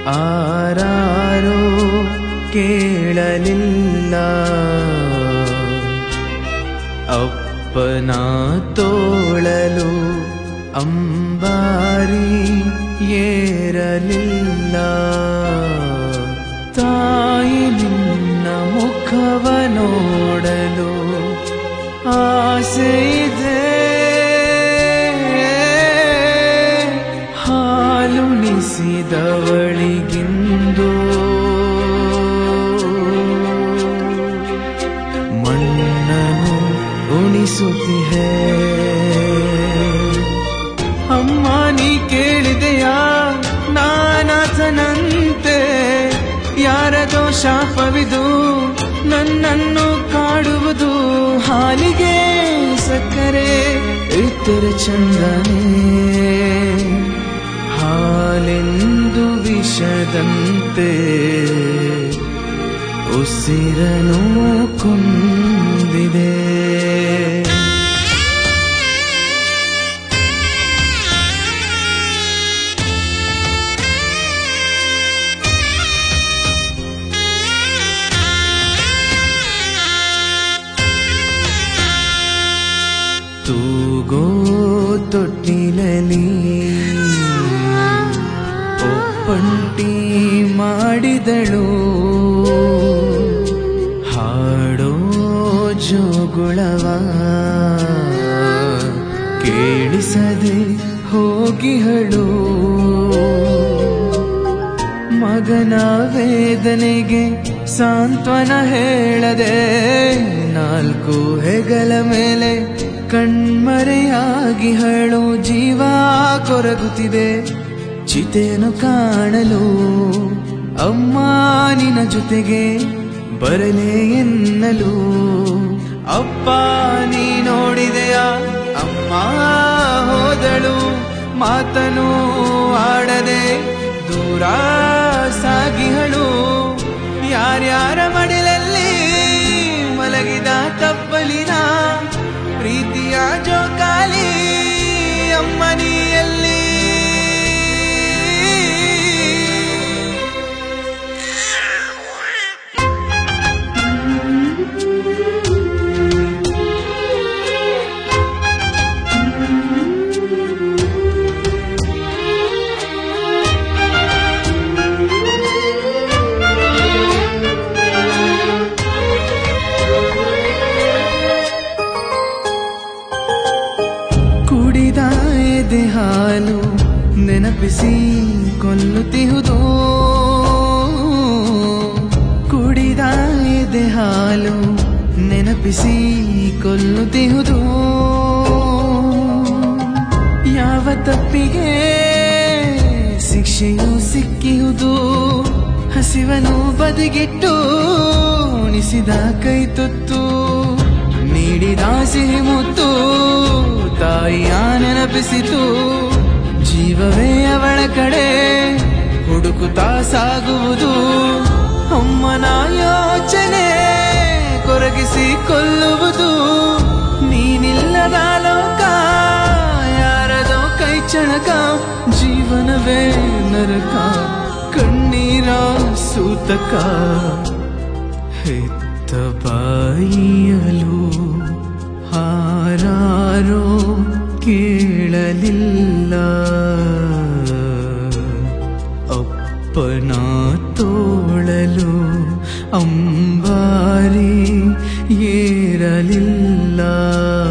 ಆರಾರೋ ಕೇಳಲಿಲ್ಲ. ಅಪ್ಪನ ತೋಳಲು ಅಂಬಾರಿ ಏರಲಿಲ್ಲ. ತಾಯಿ ನಿನ್ನ ಮುಖವ ನೋಡಲು ಆಸೆ ಇದೆ. ಹಾಲುಣಿಸಿದವಳಿಗಿಂದು ಮಣ್ಣನು ಉಣಿಸುತ್ತಿಹೆ. ಅಮ್ಮ ನೀ ಕೇಳಿದೆಯಾ ನಾನಾಥನಂತೆ ಯಾರದೋ ಶಾಪವಿದು ನನ್ನನ್ನು ಕಾಡುವುದು. ಹಾಲಿಗೆ ಸಕ್ಕರೆ ಇತರ ಚಂದನೆ, ಹಾಲೆಂದು ವಿಷದಂತೆ ಉಸಿರನು ಕೊಂದಿದೆ. ತೂಗೋ ತೊಟ್ಟಿಲಲಿ ಒಪ್ಪಂಟಿ ಮಾಡಿದಳು. ಹಾಡೋ ಜೋಗುಳವ ಕೇಳಿಸದೆ ಹೋಗಿಹಳು. ಮಗನ ವೇದನೆಗೆ ಸಾಂತ್ವನ ಹೇಳದೆ ನಾಲ್ಕು ಹೆಗಲ ಮೇಲೆ ಕಣ್ಮರೆಯಾಗಿಹಳು. ಜೀವ ಕೊರಗುತ್ತಿದೆ ಚಿತೆಯನ್ನು ಕಾಣಲು. ಅಮ್ಮ ನಿನ್ನ ಜೊತೆಗೆ ಬರಲೇ ಎನ್ನಲು. ಅಪ್ಪ ನೀ ನೋಡಿದೆಯಾ ಅಮ್ಮ ಹೋದಳು. ಮಾತನು ಆಡದೆ ದೂರ ಸಾಗಿಹಳು. ಯಾರ್ಯಾರ ಮಡಿಲಲ್ಲಿ ಮಲಗಿದ ತಪ್ಪಲಿನ ಪ್ರೀತಿಯ ಜೋಕಾಲಿ ಅಮ್ಮನಿಯಲ್ಲಿ. ಕುಡಿದ ಎದೆ ಹಾಲು ನೆನಪಿಸಿ ಕೊಲ್ಲುತ್ತಿಹುದು. ಕುಡಿದ ಎದೆ ಹಾಲು ನೆನಪಿಸಿ ಕೊಲ್ಲುತ್ತಿಹುದು. ಯಾವ ತಪ್ಪಿಗೆ ಶಿಕ್ಷೆಯು ಸಿಕ್ಕಿಹುದು. ಹಸಿವನು ಬದಿಗಿಟ್ಟು ಉಣಿಸಿದ ಕೈ ತುತ್ತು ನೀಡಿದ ಸಿಹಿ ಮುತ್ತು ತಾಯಿಯ ನೆನಪಿಸಿತು. ಜೀವವೇ ಅವಳ ಕಡೆ ಹುಡುಕುತ್ತಾ ಸಾಗುವುದು. ಅಮ್ಮನ ಯೋಚನೆ ಕೊರಗಿಸಿ ಕೊಲ್ಲುವುದು. ನೀನಿಲ್ಲದ ಲೋಕ ಯಾರದೋ ಕೈ ಚಣಕ. ಜೀವನವೇ ನರಕ ಕಣ್ಣೀರ ಸೂತಕ. ಹೆತ್ತ ಬಾಯಿಯಲು ಹಾರಾರೋ ಕೇಳಲಿಲ್ಲ. ಅಪ್ಪನ ತೋಳಲು ಅಂಬಾರಿ ಏರಲಿಲ್ಲ.